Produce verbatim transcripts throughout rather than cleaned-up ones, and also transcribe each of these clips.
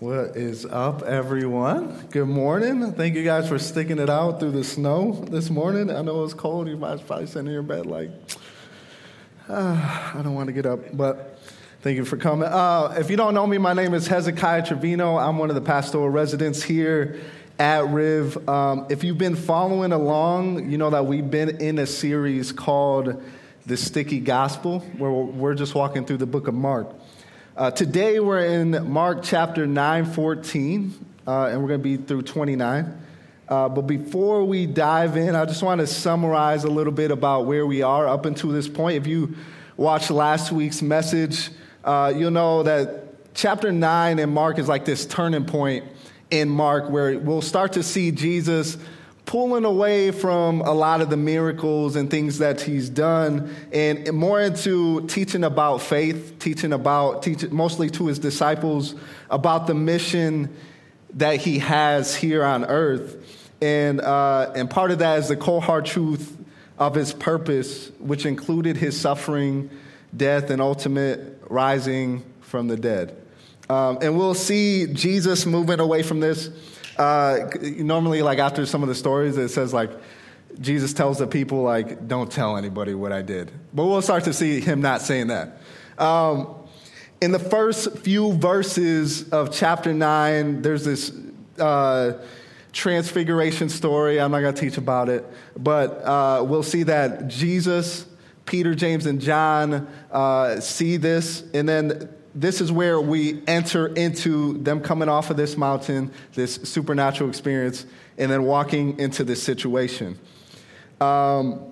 What is up, everyone? Good morning. Thank you guys for sticking it out through the snow this morning. I know it's cold. You might probably sitting in your bed like, ah, I don't want to get up, but thank you for coming. Uh, if you don't know me, my name is Hezekiah Trevino. I'm one of the pastoral residents here at Riv. Um, if you've been following along, you know that we've been in a series called The Sticky Gospel, where we're just walking through the book of Mark. Uh, today we're in Mark chapter nine, fourteen, uh, and we're going to be through twenty-nine. Uh, but before we dive in, I just want to summarize a little bit about where we are up until this point. If you watched last week's message, uh, you'll know that chapter nine in Mark is like this turning point in Mark where we'll start to see Jesus pulling away from a lot of the miracles and things that he's done and more into teaching about faith, teaching about, teaching mostly to his disciples about the mission that he has here on earth. And, uh, and part of that is the cold hard truth of his purpose, which included his suffering, death, and ultimate rising from the dead. Um, and we'll see Jesus moving away from this. Uh, normally, like after some of the stories, it says like Jesus tells the people like, "Don't tell anybody what I did." But we'll start to see him not saying that. Um, in the first few verses of chapter nine, there's this uh, transfiguration story. I'm not going to teach about it, but uh, we'll see that Jesus, Peter, James, and John uh, see this, and then this is where we enter into them coming off of this mountain, this supernatural experience, and then walking into this situation. Um,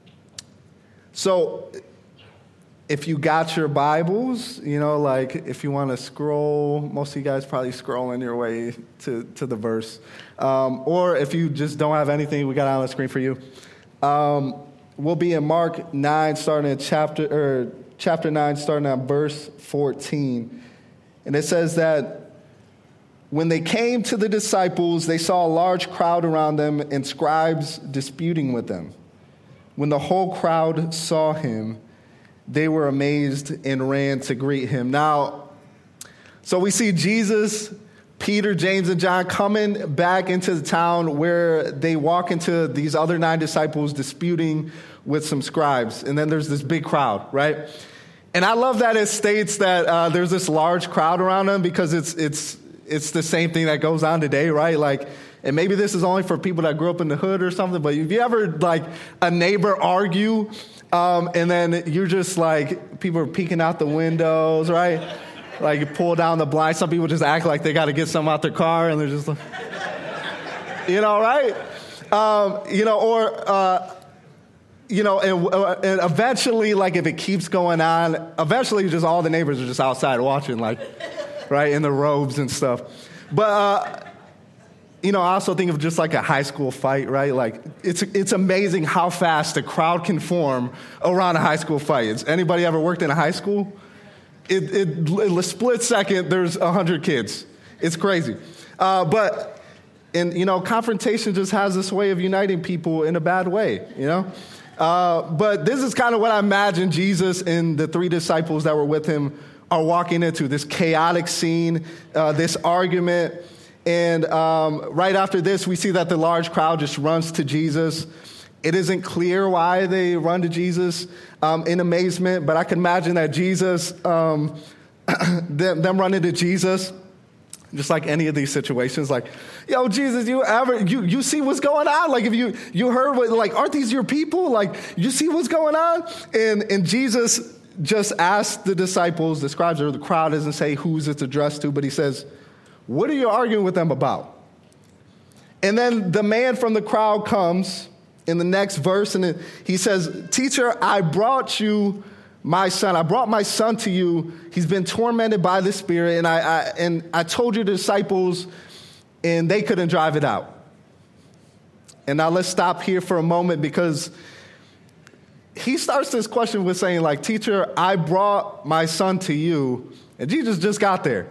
so if you got your Bibles, you know, like if you want to scroll, most of you guys probably scrolling your way to, to the verse. Um, or if you just don't have anything, we got it on the screen for you. Um, we'll be in Mark nine, starting in chapter, or chapter nine, starting at verse fourteen. And it says that when they came to the disciples, they saw a large crowd around them and scribes disputing with them. When the whole crowd saw him, they were amazed and ran to greet him. Now, so we see Jesus, Peter, James, and John coming back into the town where they walk into these other nine disciples disputing with some scribes. And then there's this big crowd, right? And I love that it states that uh, there's this large crowd around them because it's it's it's the same thing that goes on today, right? Like, and maybe this is only for people that grew up in the hood or something, but if you ever, like, a neighbor argue, um, and then you're just, like, people are peeking out the windows, right? Like, you pull down the blinds. Some people just act like they got to get something out their car, and they're just like, you know, right? Um, you know, or... Uh, You know, and, uh, and eventually, like, if it keeps going on, eventually just all the neighbors are just outside watching, like, right, in the robes and stuff. But, uh, you know, I also think of just like a high school fight, right? Like, it's it's amazing how fast a crowd can form around a high school fight. Has anybody ever worked in a high school? It, it, in a split second, there's one hundred kids. It's crazy. Uh, but, and, you know, confrontation just has this way of uniting people in a bad way, you know? Uh, but this is kind of what I imagine Jesus and the three disciples that were with him are walking into, this chaotic scene, uh, this argument. And um, right after this, we see that the large crowd just runs to Jesus. It isn't clear why they run to Jesus um, in amazement, but I can imagine that Jesus, um, them, them running to Jesus, just like any of these situations, like, yo, Jesus, you ever, you, you see what's going on? Like, if you, you heard what, like, aren't these your people? Like, you see what's going on? And, and Jesus just asked the disciples, the scribes or the crowd, doesn't say who's it's addressed to, but he says, what are you arguing with them about? And then the man from the crowd comes in the next verse, and he says, teacher, I brought you my son. I brought my son to you. He's been tormented by the Spirit, and I, I and I told your disciples, and they couldn't drive it out. And now let's stop here for a moment because he starts this question with saying, like, teacher, I brought my son to you, and Jesus just got there.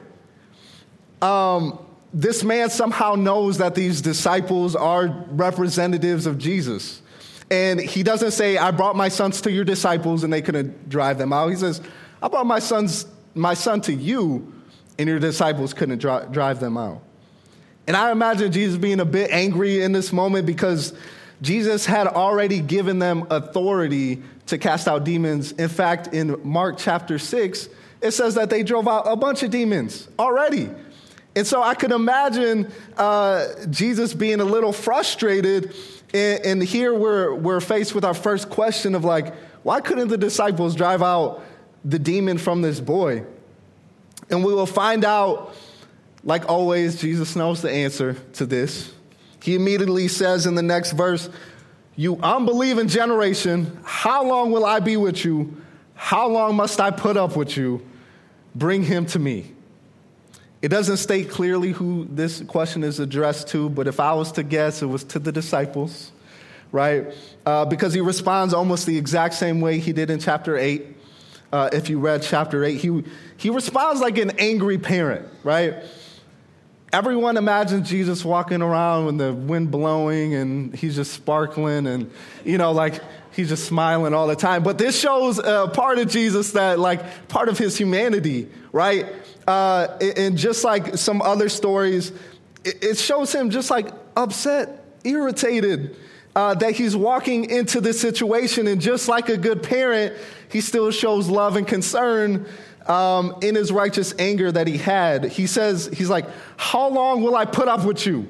Um, this man somehow knows that these disciples are representatives of Jesus. And he doesn't say, I brought my sons to your disciples and they couldn't drive them out. He says, I brought my sons, my son to you and your disciples couldn't dri- drive them out. And I imagine Jesus being a bit angry in this moment because Jesus had already given them authority to cast out demons. In fact, in Mark chapter six, it says that they drove out a bunch of demons already. And so I could imagine uh, Jesus being a little frustrated. And, and here we're, we're faced with our first question of like, why couldn't the disciples drive out the demon from this boy? And we will find out, like always, Jesus knows the answer to this. He immediately says in the next verse, "You unbelieving generation, how long will I be with you? How long must I put up with you? Bring him to me." It doesn't state clearly who this question is addressed to, but if I was to guess, it was to the disciples, right? Uh, because he responds almost the exact same way he did in chapter eight. Uh, if you read chapter eight, he, he responds like an angry parent, right? Everyone imagines Jesus walking around with the wind blowing and he's just sparkling and, you know, like he's just smiling all the time. But this shows a part of Jesus that, like, part of his humanity, right? Uh, and just like some other stories, it shows him just like upset, irritated, uh, that he's walking into this situation. And just like a good parent, he still shows love and concern um, in his righteous anger that he had. He says, he's like, "How long will I put up with you?"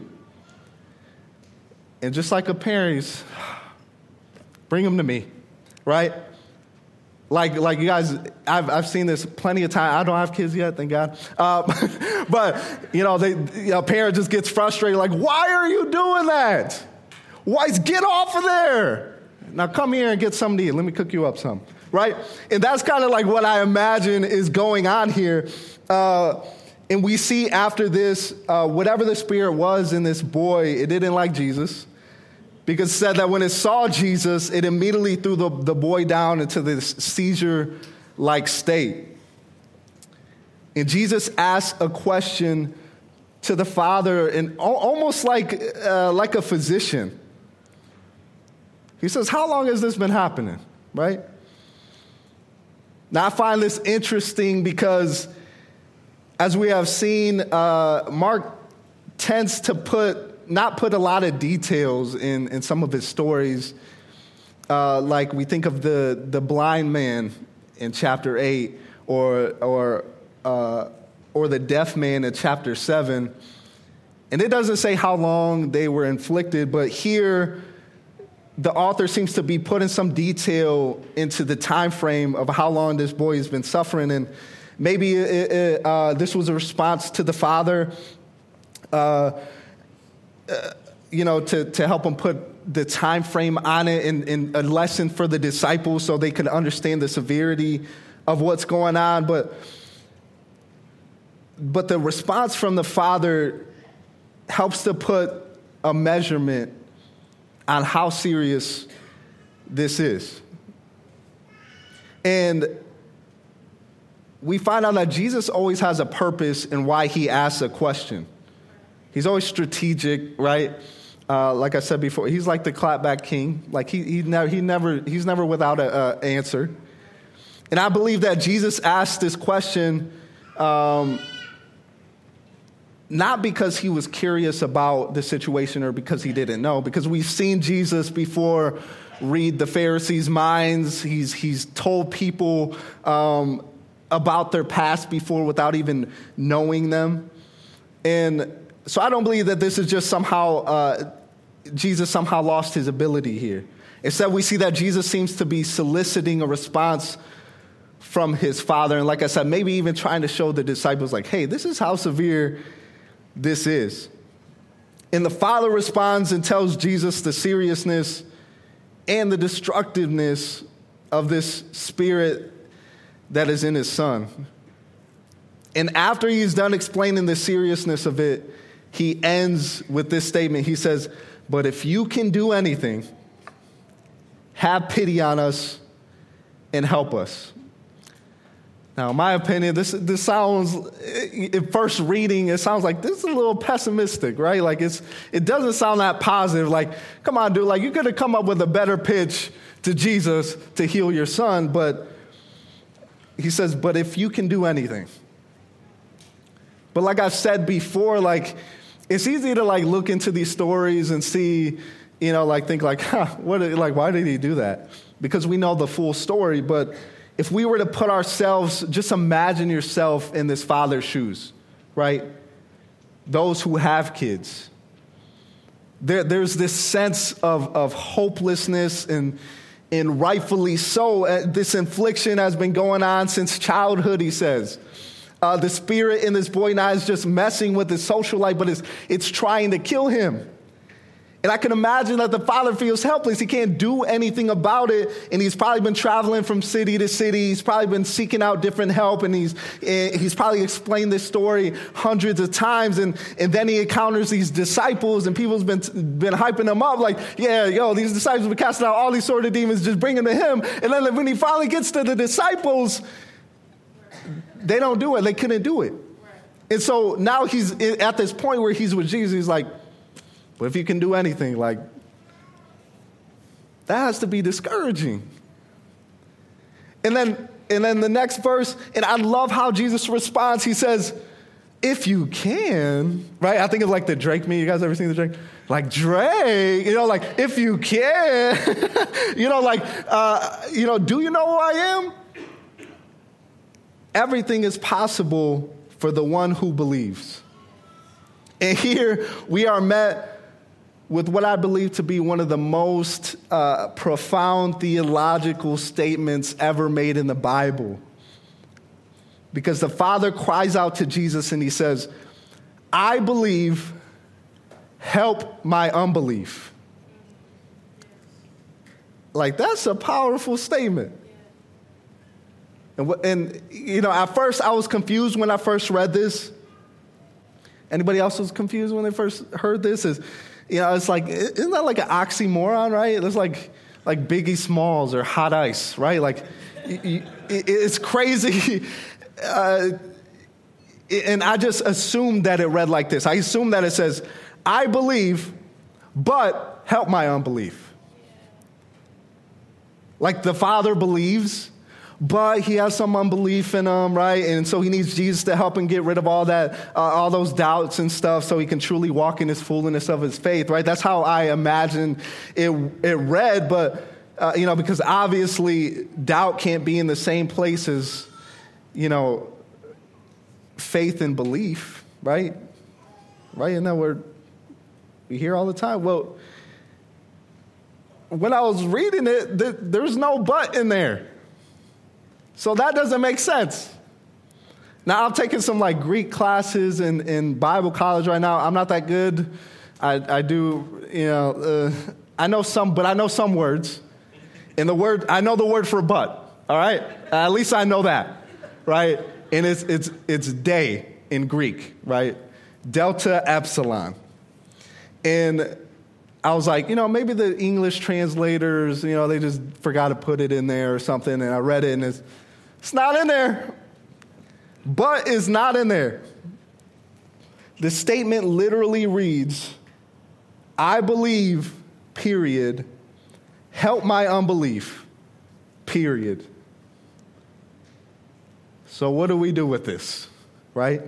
And just like a parent, he's, "Bring him to me," right? Like, like you guys, I've I've seen this plenty of times. I don't have kids yet, thank God. Uh, but you know, they, you know, a parent just gets frustrated. Like, "Why are you doing that? Why? Get off of there! Now come here and get something to eat. Let me cook you up some." Right? And that's kind of like what I imagine is going on here. Uh, and we see after this, uh, whatever the spirit was in this boy, it didn't like Jesus. Because it said that when it saw Jesus, it immediately threw the, the boy down into this seizure-like state. And Jesus asked a question to the father, and almost like, uh, like a physician. He says, "How long has this been happening?" Right? Now, I find this interesting because, as we have seen, uh, Mark tends to put not put a lot of details in, in some of his stories. Uh, like we think of the, the blind man in chapter eight, or or uh, or the deaf man in chapter seven. And it doesn't say how long they were inflicted, but here the author seems to be putting some detail into the time frame of how long this boy has been suffering. And maybe it, it, uh, this was a response to the father, uh, uh, you know, to, to help him put the time frame on it, and, and a lesson for the disciples so they could understand the severity of what's going on. But, but the response from the father helps to put a measurement on how serious this is. And we find out that Jesus always has a purpose in why he asks a question. He's always strategic, right? Uh, like I said before, he's like the clapback king. Like he he never he never he's never without an answer. And I believe that Jesus asked this question um, not because he was curious about the situation or because he didn't know, because we've seen Jesus before read the Pharisees' minds. He's he's told people um, about their past before without even knowing them. And so I don't believe that this is just somehow, uh, Jesus somehow lost his ability here. Instead, we see that Jesus seems to be soliciting a response from his Father. And like I said, maybe even trying to show the disciples like, hey, this is how severe this is. And the Father responds and tells Jesus the seriousness and the destructiveness of this spirit that is in his Son. And after he's done explaining the seriousness of it, he ends with this statement. He says, "But if you can do anything, have pity on us and help us." Now, in my opinion, this this sounds, at first reading, it sounds like this is a little pessimistic, right? Like it's it doesn't sound that positive. Like, come on, dude, like you could have come up with a better pitch to Jesus to heal your son. But he says, but if you can do anything. But like I've said before, like, it's easy to like look into these stories and see, you know, like think like, huh, what, like, why did he do that? Because we know the full story. But if we were to put ourselves, just imagine yourself in this father's shoes, right? Those who have kids. There, there's this sense of, of hopelessness, and, and rightfully so. Uh, this infliction has been going on since childhood, he says. Uh, the spirit in this boy now is just messing with his social life, but it's, it's trying to kill him. And I can imagine that the father feels helpless. He can't do anything about it. And he's probably been traveling from city to city. He's probably been seeking out different help. And he's he's probably explained this story hundreds of times. And, and then he encounters these disciples, and people's been been hyping him up like, yeah, yo, these disciples have been casting out all these sort of demons, just bring them to him. And then when he finally gets to the disciples, they don't do it. They couldn't do it. And so now he's at this point where he's with Jesus. He's like, but if you can do anything, like, that has to be discouraging. And then, and then the next verse, and I love how Jesus responds. He says, if you can, right? I think of like the Drake meme. You guys ever seen the Drake? Like, Drake, you know, like, if you can, you know, like, uh, you know, do you know who I am? Everything is possible for the one who believes. And here we are met with what I believe to be one of the most uh, profound theological statements ever made in the Bible. Because the Father cries out to Jesus and he says, I believe, help my unbelief. Like, that's a powerful statement. And, and, you know, at first I was confused when I first read this. Anybody else was confused when they first heard this? Is, you know, it's like, isn't that like an oxymoron, right? It's like like Biggie Smalls or Hot Ice, right? Like, it's crazy. Uh, and I just assumed that it read like this. I assumed that it says, I believe, but help my unbelief. Like the Father believes, but he has some unbelief in him, right? And so he needs Jesus to help him get rid of all that, uh, all those doubts and stuff, so he can truly walk in his fullness of his faith, right? That's how I imagine it, it read, but, uh, you know, because obviously doubt can't be in the same place as, you know, faith and belief, right? Right? And that word we hear all the time. Well, when I was reading it, th- there's no but in there. So that doesn't make sense. Now, I'm taking some like Greek classes in, in Bible college right now. I'm not that good. I, I do, you know, uh, I know some, but I know some words. And the word, I know the word for but, all right? At least I know that, right? And it's it's it's day in Greek, right? Delta epsilon. And I was like, you know, maybe the English translators, you know, they just forgot to put it in there or something. And I read it and it's, it's not in there. But is not in there. The statement literally reads, I believe, period. Help my unbelief, period. So what do we do with this, right?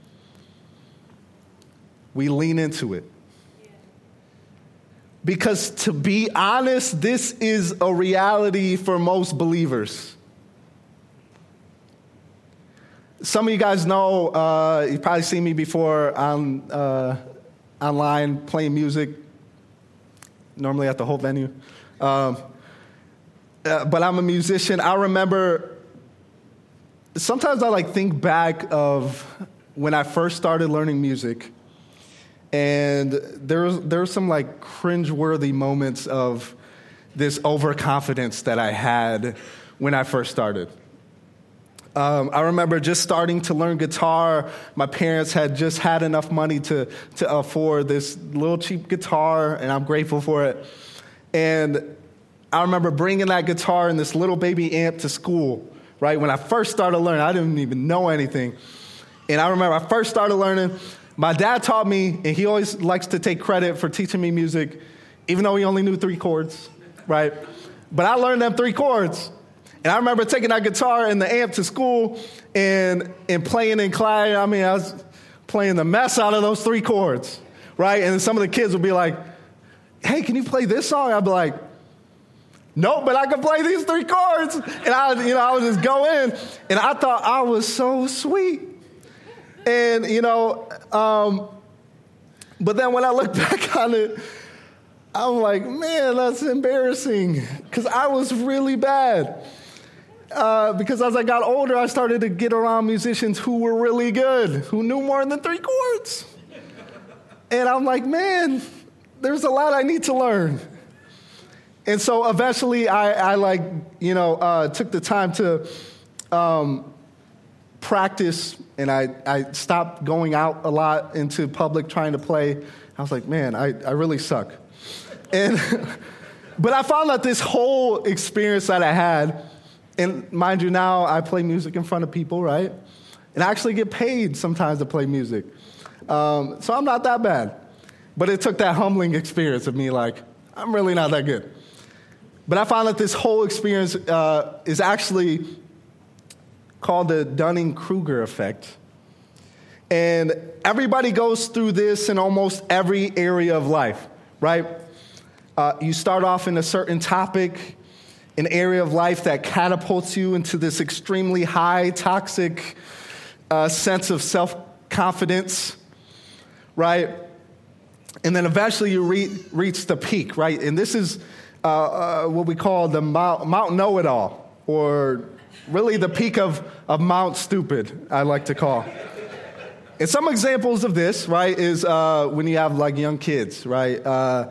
We lean into it. Because to be honest, this is a reality for most believers. Some of you guys know, uh, you've probably seen me before on uh, online playing music, normally at the Hope venue. Um, uh, but I'm a musician. I remember, sometimes I like think back of when I first started learning music. And there's there's some like cringeworthy moments of this overconfidence that I had when I first started. Um, I remember just starting to learn guitar. My parents had just had enough money to to afford this little cheap guitar, and I'm grateful for it. And I remember bringing that guitar and this little baby amp to school, right? When I first started learning, I didn't even know anything. And I remember I first started learning. My dad taught me, and he always likes to take credit for teaching me music, even though he only knew three chords, right? But I learned them three chords. And I remember taking that guitar and the amp to school and and playing in class. I mean, I was playing the mess out of those three chords, right? And some of the kids would be like, hey, can you play this song? I'd be like, nope, but I can play these three chords. And I, you know, I would just go in, and I thought I was so sweet. And, you know, um, but then when I look back on it, I'm like, man, that's embarrassing, because I was really bad. Uh, because as I got older, I started to get around musicians who were really good, who knew more than three chords. And I'm like, man, there's a lot I need to learn. And so eventually I, I like, you know, uh, took the time to um, practice, and I, I stopped going out a lot into public trying to play. I was like, man, I, I really suck. And but I found that this whole experience that I had, and mind you, now I play music in front of people, right? And I actually get paid sometimes to play music. Um, so I'm not that bad. But it took that humbling experience of me like, I'm really not that good. But I found that this whole experience uh, is actually called the Dunning-Kruger effect. And everybody goes through this in almost every area of life, right? Uh, you start off in a certain topic, an area of life that catapults you into this extremely high, toxic uh, sense of self-confidence, right? And then eventually you re- reach the peak, right? And this is uh, uh, what we call the Mount, Mount Know-It-All, or really the peak of, of Mount Stupid, I like to call. And some examples of this, right, is uh, when you have like young kids, right? Uh,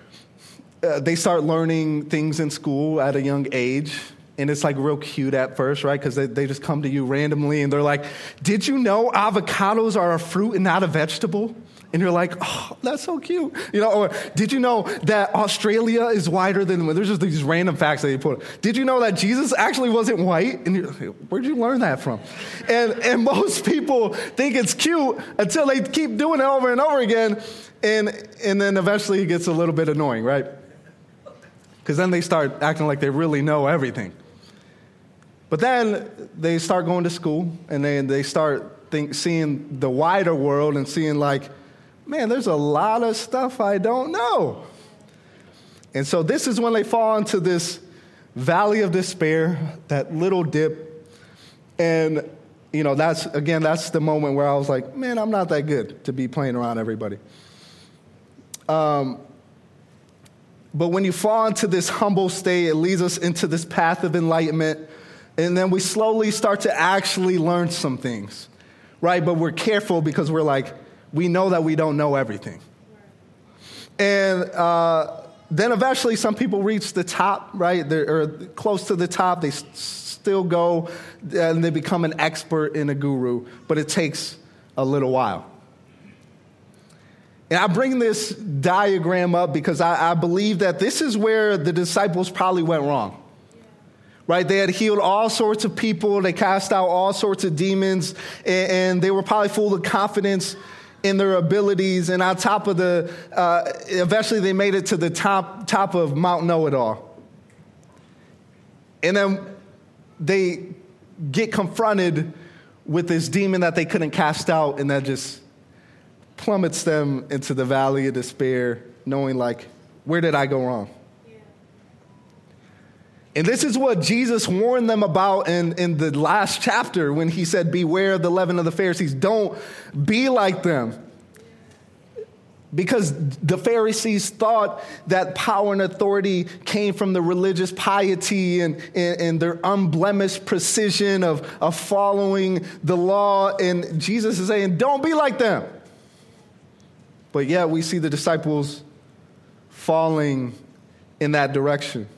Uh, they start learning things in school at a young age, and it's like real cute at first, right? Because they, they just come to you randomly, and they're like, did you know avocados are a fruit and not a vegetable? And you're like, oh, that's so cute. You know, or did you know that Australia is wider than, there's just these random facts that you put. Did you know that Jesus actually wasn't white? And you're like, where'd you learn that from? And, and most people think it's cute until they keep doing it over and over again, and, and then eventually it gets a little bit annoying, right? Because then they start acting like they really know everything. But then they start going to school, and then they start think, seeing the wider world and seeing like, man, there's a lot of stuff I don't know. And so this is when they fall into this valley of despair, that little dip. And, you know, that's, again, that's the moment where I was like, man, I'm not that good to be playing around everybody. Um. But when you fall into this humble state, it leads us into this path of enlightenment. And then we slowly start to actually learn some things, right? But we're careful because we're like, we know that we don't know everything. And uh, then eventually some people reach the top, right? They're or close to the top. They s- still go and they become an expert and a guru. But it takes a little while. And I bring this diagram up because I, I believe that this is where the disciples probably went wrong, right? They had healed all sorts of people. They cast out all sorts of demons, and, and they were probably full of confidence in their abilities. And on top of the, uh, eventually they made it to the top, top of Mount Know-It-All. And then they get confronted with this demon that they couldn't cast out, and that just plummets them into the valley of despair, knowing like, where did I go wrong? Yeah. And this is what Jesus warned them about in, in the last chapter when he said, beware of the leaven of the Pharisees. Don't be like them. Because the Pharisees thought that power and authority came from the religious piety and, and, and their unblemished precision of, of following the law. And Jesus is saying, don't be like them. But yet we see the disciples falling in that direction.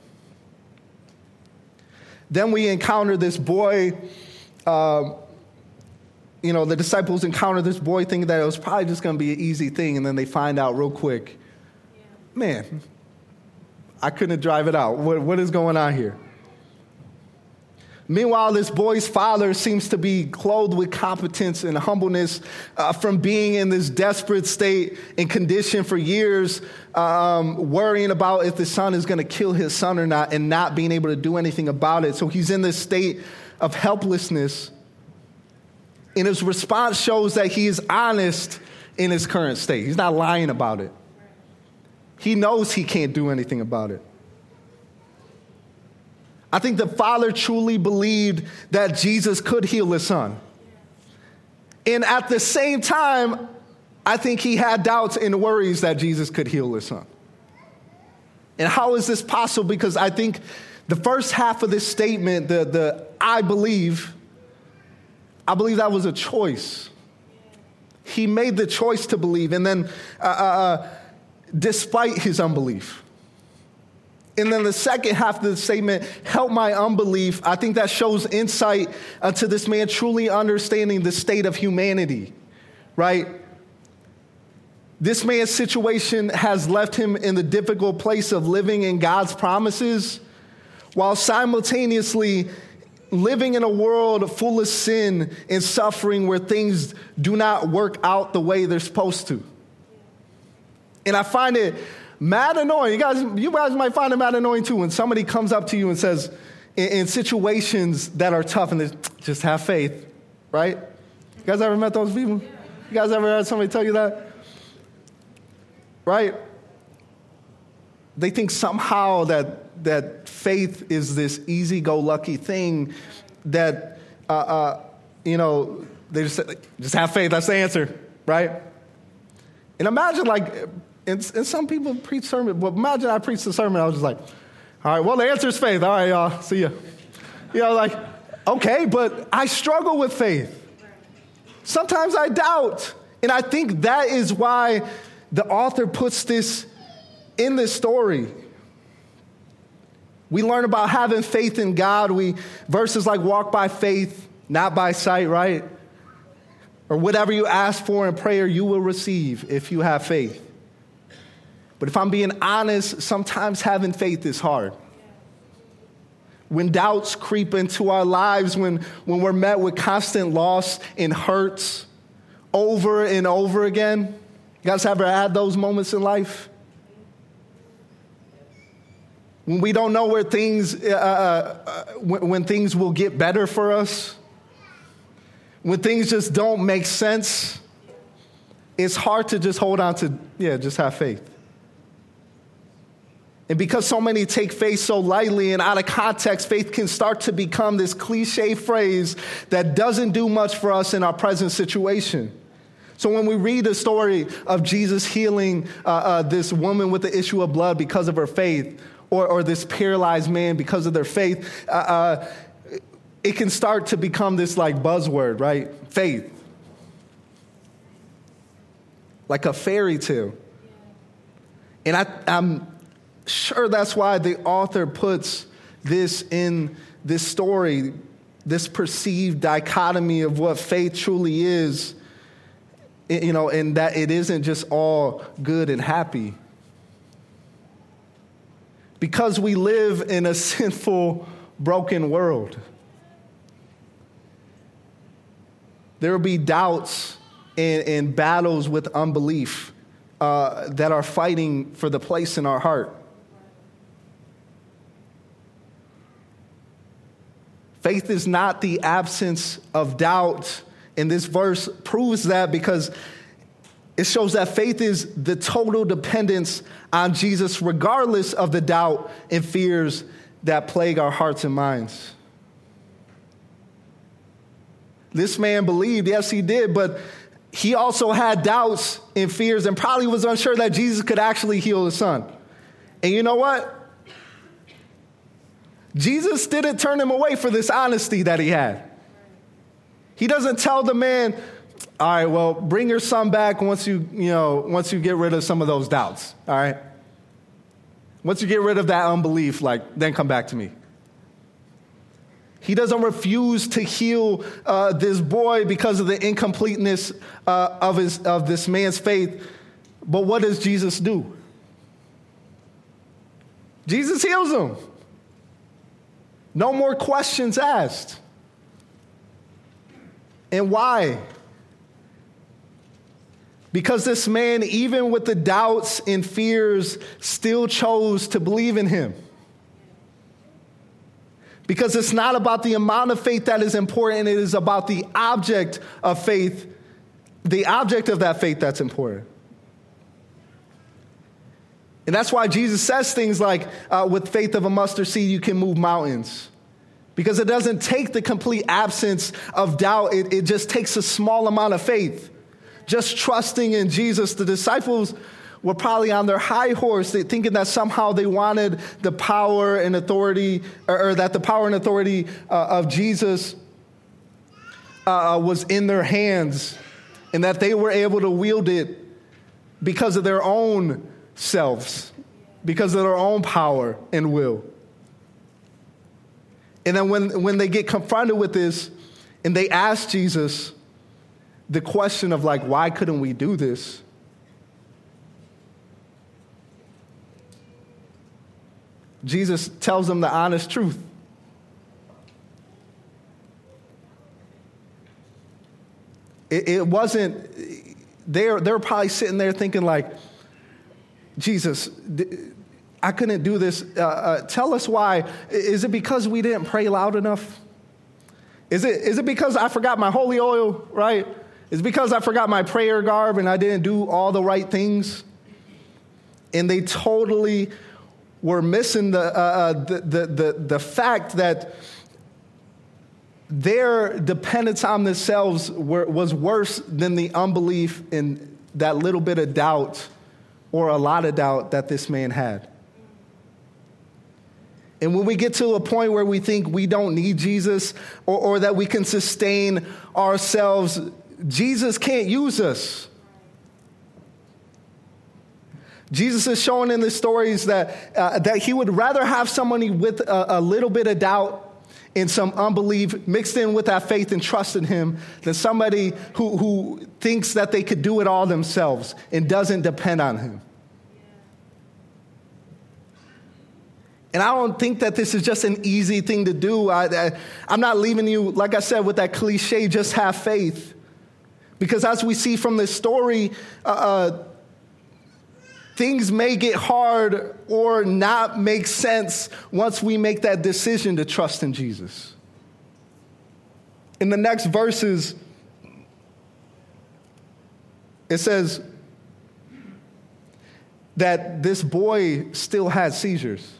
Then we encounter this boy, uh, you know, the disciples encounter this boy thinking that it was probably just going to be an easy thing, and then they find out real quick, yeah. man, I couldn't drive it out. What, what is going on here? Meanwhile, this boy's father seems to be clothed with competence and humbleness uh, from being in this desperate state and condition for years, um, worrying about if the son is going to kill his son or not and not being able to do anything about it. So he's in this state of helplessness. And his response shows that he is honest in his current state. He's not lying about it. He knows he can't do anything about it. I think the father truly believed that Jesus could heal his son. And at the same time, I think he had doubts and worries that Jesus could heal his son. And how is this possible? Because I think the first half of this statement, the, the I believe, I believe that was a choice. He made the choice to believe, and then uh, uh, despite his unbelief. And then the second half of the statement, help my unbelief, I think that shows insight into this man truly understanding the state of humanity, right? This man's situation has left him in the difficult place of living in God's promises while simultaneously living in a world full of sin and suffering where things do not work out the way they're supposed to. And I find it mad annoying. You guys, you guys might find it mad annoying too when somebody comes up to you and says, in, in situations that are tough, and they just have faith, right? You guys ever met those people? You guys ever had somebody tell you that? Right? They think somehow that that faith is this easy-go-lucky thing that, uh, uh, you know, they just say, just have faith. That's the answer, right? And imagine, like, and, and some people preach sermon, but imagine I preached the sermon. I was just like, all right, well, the answer is faith. All right, y'all, see ya. You know, like, okay, but I struggle with faith. Sometimes I doubt. And I think that is why the author puts this in this story. We learn about having faith in God. We verses like walk by faith, not by sight, right? Or whatever you ask for in prayer, you will receive if you have faith. But if I'm being honest, sometimes having faith is hard. When doubts creep into our lives, when, when we're met with constant loss and hurts over and over again. You guys ever had those moments in life? When we don't know where things, uh, uh, when, when things will get better for us. When things just don't make sense. It's hard to just hold on to, yeah, just have faith. And because so many take faith so lightly and out of context, faith can start to become this cliche phrase that doesn't do much for us in our present situation. So when we read the story of Jesus healing uh, uh, this woman with the issue of blood because of her faith, or, or this paralyzed man because of their faith, uh, uh, it can start to become this like buzzword, right? Faith. Like a fairy tale. And I, I'm sure that's why the author puts this in this story, this perceived dichotomy of what faith truly is, you know, and that it isn't just all good and happy. Because we live in a sinful, broken world. There will be doubts and, and battles with unbelief uh, that are fighting for the place in our heart. Faith is not the absence of doubt. And this verse proves that because it shows that faith is the total dependence on Jesus, regardless of the doubt and fears that plague our hearts and minds. This man believed, yes, he did, but he also had doubts and fears and probably was unsure that Jesus could actually heal his son. And you know what? Jesus didn't turn him away for this honesty that he had. He doesn't tell the man, all right, well, bring your son back once you, you know, once you get rid of some of those doubts, all right? Once you get rid of that unbelief, like, then come back to me. He doesn't refuse to heal uh, this boy because of the incompleteness uh, of his of this man's faith. But what does Jesus do? Jesus heals him. No more questions asked. And why? Because this man, even with the doubts and fears, still chose to believe in him. Because it's not about the amount of faith that is important. It is about the object of faith, the object of that faith that's important. And that's why Jesus says things like, uh, with faith of a mustard seed, you can move mountains. Because it doesn't take the complete absence of doubt. It, it just takes a small amount of faith. Just trusting in Jesus. The disciples were probably on their high horse, thinking that somehow they wanted the power and authority, or, or that the power and authority uh, of Jesus uh, was in their hands, and that they were able to wield it because of their own selves, because of their own power and will. And then when, when they get confronted with this and they ask Jesus the question of like, why couldn't we do this? Jesus tells them the honest truth. It, it wasn't, they're, they're probably sitting there thinking like, Jesus, I couldn't do this. Uh, uh, tell us why. Is it because we didn't pray loud enough? Is it is it because I forgot my holy oil, right? Is it because I forgot my prayer garb and I didn't do all the right things? And they totally were missing the, uh, uh, the, the, the, the fact that their dependence on themselves were, was worse than the unbelief and that little bit of doubt or a lot of doubt that this man had. And when we get to a point where we think we don't need Jesus or, or that we can sustain ourselves, Jesus can't use us. Jesus is showing in the stories that uh, that he would rather have somebody with a, a little bit of doubt and some unbelief mixed in with that faith and trust in him than somebody who, who thinks that they could do it all themselves and doesn't depend on him. And I don't think that this is just an easy thing to do. I, I, I'm not leaving you, like I said, with that cliche, just have faith. Because as we see from this story, uh, uh, things may get hard or not make sense once we make that decision to trust in Jesus. In the next verses, it says that this boy still had seizures.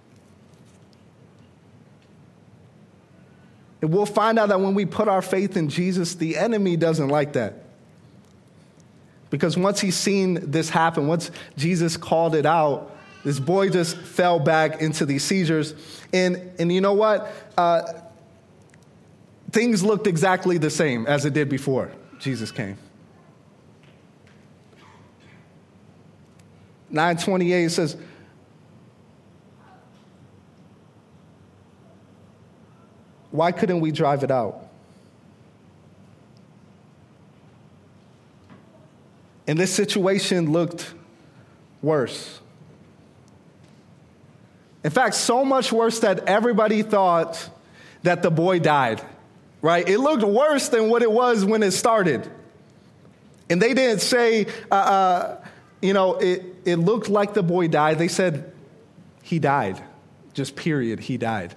And we'll find out that when we put our faith in Jesus, the enemy doesn't like that. Because once he's seen this happen, once Jesus called it out, this boy just fell back into these seizures. And, and you know what? Uh, things looked exactly the same as it did before Jesus came. nine twenty-eight says, why couldn't we drive it out? And this situation looked worse. In fact, so much worse that everybody thought that the boy died, right? It looked worse than what it was when it started. And they didn't say, uh, uh, you know, it, it looked like the boy died. They said, he died. Just period, he died.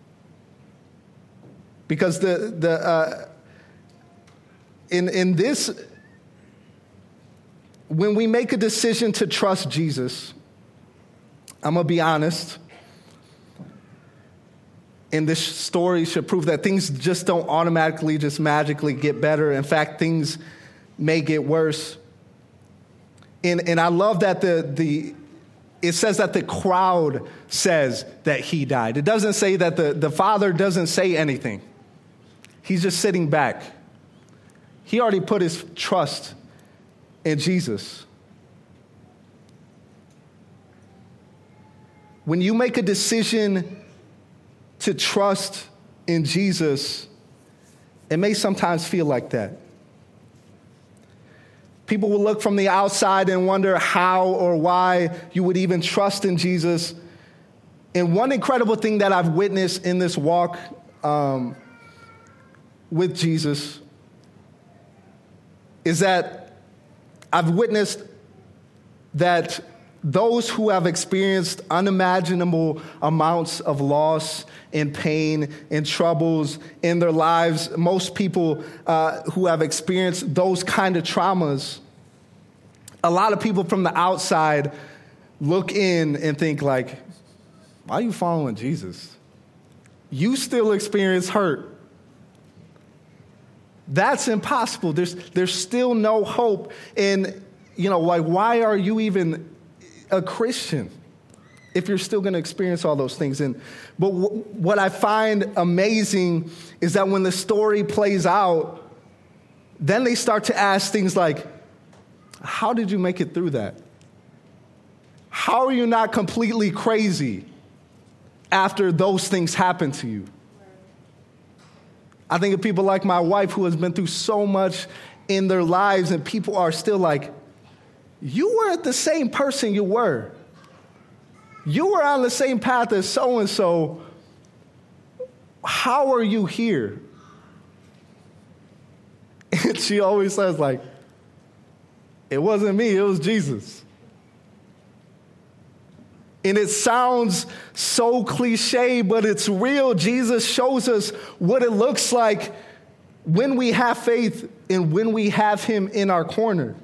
Because the the uh, in in this, when we make a decision to trust Jesus, I'm gonna be honest, and this story should prove that things just don't automatically, just magically get better. In fact, things may get worse. And and I love that the the it says that the crowd says that he died. It doesn't say that the, the father doesn't say anything. He's just sitting back. He already put his trust in Jesus. When you make a decision to trust in Jesus, it may sometimes feel like that. People will look from the outside and wonder how or why you would even trust in Jesus. And one incredible thing that I've witnessed in this walk um, with Jesus is that I've witnessed that those who have experienced unimaginable amounts of loss and pain and troubles in their lives, most people uh, who have experienced those kind of traumas, a lot of people from the outside look in and think like, why are you following Jesus? You still experience hurt. That's impossible. There's, there's still no hope. And, you know, like, why are you even a Christian if you're still going to experience all those things? And but w- what I find amazing is that when the story plays out, then they start to ask things like, how did you make it through that? How are you not completely crazy after those things happen to you? I think of people like my wife who has been through so much in their lives, and people are still like, you weren't the same person you were. You were on the same path as so-and-so. How are you here? And she always says, like, it wasn't me, it was Jesus. And it sounds so cliche, but it's real. Jesus shows us what it looks like when we have faith and when we have him in our corner.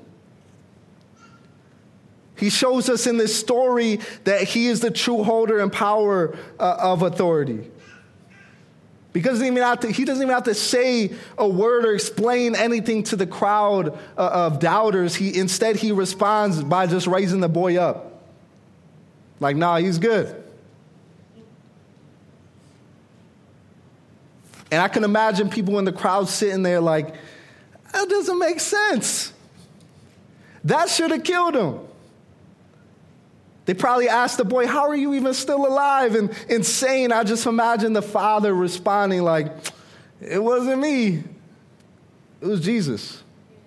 He shows us in this story that he is the true holder and power uh, of authority. Because he doesn't, even have to, he doesn't even have to say a word or explain anything to the crowd uh, of doubters. He, instead, he responds by just raising the boy up. Like, nah, he's good. And I can imagine people in the crowd sitting there like, that doesn't make sense. That should have killed him. They probably asked the boy, how are you even still alive? And insane, I just imagine the father responding like, it wasn't me. It was Jesus.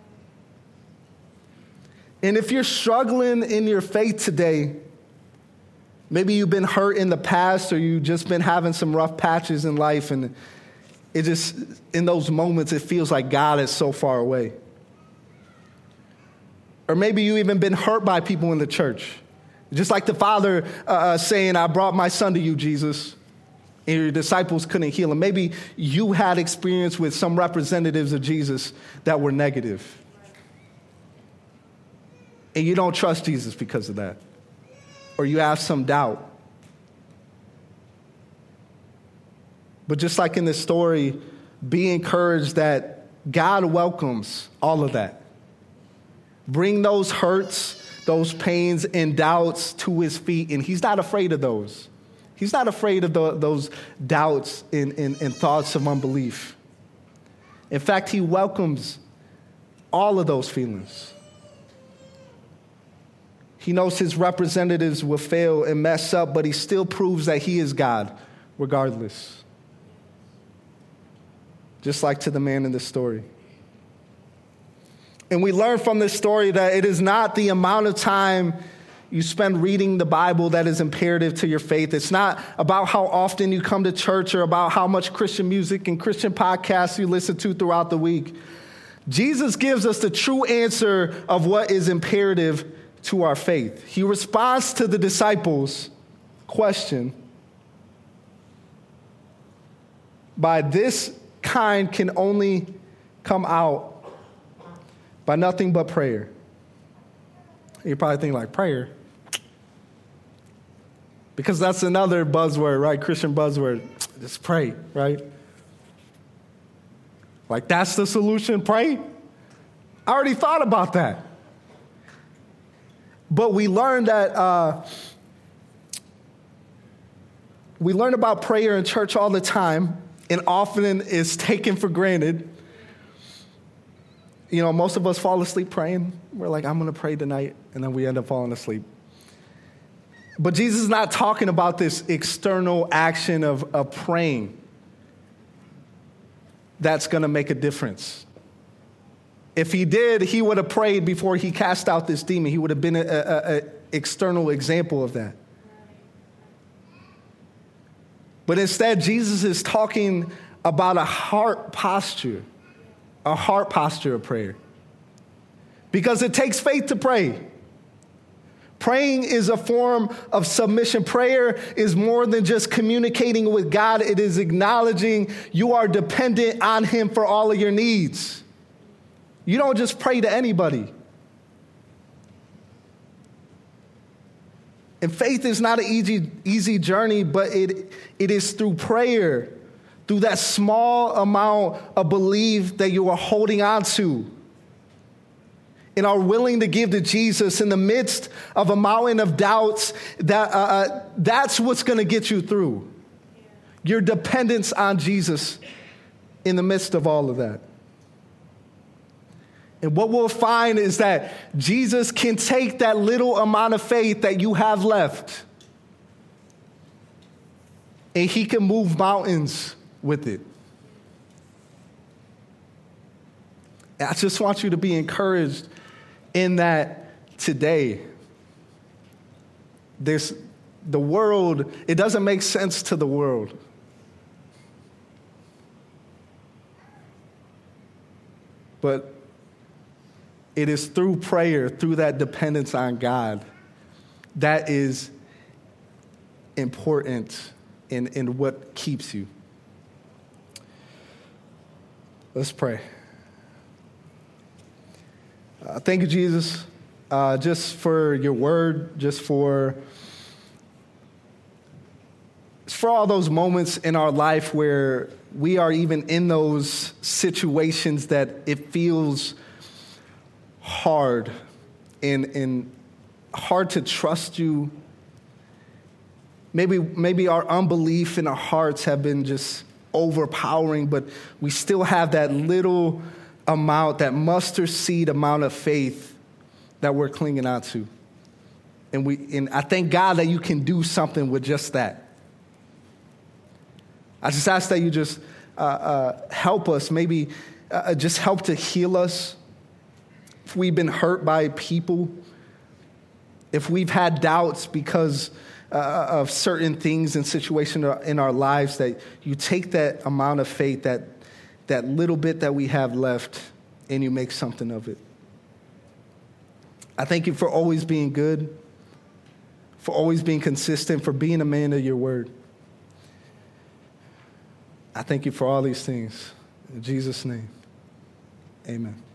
And if you're struggling in your faith today, maybe you've been hurt in the past or you've just been having some rough patches in life, and it just, in those moments, it feels like God is so far away. Or maybe you even been hurt by people in the church. Just like the father uh, saying, I brought my son to you, Jesus, and your disciples couldn't heal him. Maybe you had experience with some representatives of Jesus that were negative. And you don't trust Jesus because of that. Or you have some doubt. But just like in this story, be encouraged that God welcomes all of that. Bring those hurts, those pains and doubts to his feet, and he's not afraid of those. He's not afraid of the, those doubts and, and, and thoughts of unbelief. In fact, he welcomes all of those feelings. He knows his representatives will fail and mess up, but he still proves that he is God regardless. Just like to the man in this story. And we learn from this story that it is not the amount of time you spend reading the Bible that is imperative to your faith. It's not about how often you come to church or about how much Christian music and Christian podcasts you listen to throughout the week. Jesus gives us the true answer of what is imperative to our faith. He responds to the disciples' question by this kind can only come out by nothing but prayer. You're probably thinking like, prayer? Because that's another buzzword, right? Christian buzzword. Just pray, right? Like, that's the solution, pray? I already thought about that. But we learned that, uh, we learn about prayer in church all the time, and often is taken for granted. You know, most of us fall asleep praying. We're like, I'm going to pray tonight, and then we end up falling asleep. But Jesus is not talking about this external action of, of praying that's going to make a difference. If he did, he would have prayed before he cast out this demon. He would have been an external example of that. But instead, Jesus is talking about a heart posture. A heart posture of prayer. Because it takes faith to pray. Praying is a form of submission. Prayer is more than just communicating with God. It is acknowledging you are dependent on him for all of your needs. You don't just pray to anybody. And faith is not an easy, easy journey, but it, it is through prayer, through that small amount of belief that you are holding on to and are willing to give to Jesus in the midst of a mountain of doubts, that uh, that's what's going to get you through. Your dependence on Jesus in the midst of all of that. And what we'll find is that Jesus can take that little amount of faith that you have left, and he can move mountains with it. And I just want you to be encouraged in that today. There's the world, it doesn't make sense to the world. But it is through prayer, through that dependence on God, that is important in, in what keeps you. Let's pray. Uh, thank you, Jesus, uh, just for your word, just for, for all those moments in our life where we are even in those situations that it feels hard and, and hard to trust you. Maybe, maybe our unbelief in our hearts have been just overpowering, but we still have that little amount, that mustard seed amount of faith that we're clinging on to. And we, and I thank God that you can do something with just that. I just ask that you just uh, uh, help us, maybe uh, just help to heal us. If we've been hurt by people, if we've had doubts because uh, of certain things and situations in our lives, that you take that amount of faith, that that little bit that we have left, and you make something of it. I thank you for always being good, for always being consistent, for being a man of your word. I thank you for all these things. In Jesus' name, amen.